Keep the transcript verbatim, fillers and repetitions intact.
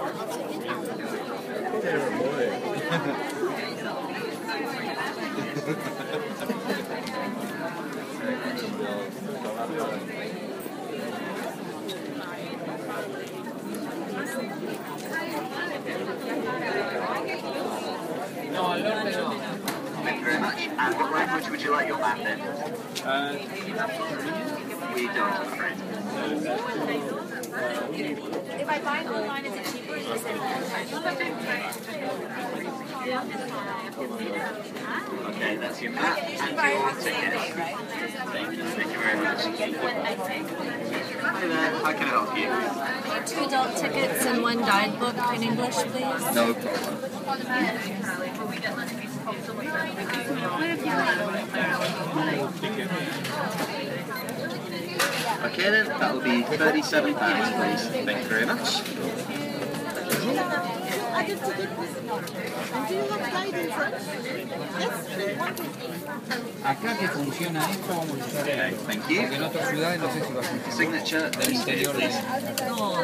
Thank you very much. And what language would you like your map in? Uh, We don't, I'm afraid. If I buy it online, is it cheaper? Is it Okay, that's your map and your ticket. Thank you very much. Hi there, how can I help you? two adult tickets and one guidebook in English, please? No problem. Okay then, that will be thirty-seven pounds, please. Thank you very much. Acá que funciona esto, vamos a usar Okay, thank you. en otras ciudades, no sé si va a funcionar. Signature, Del interior de...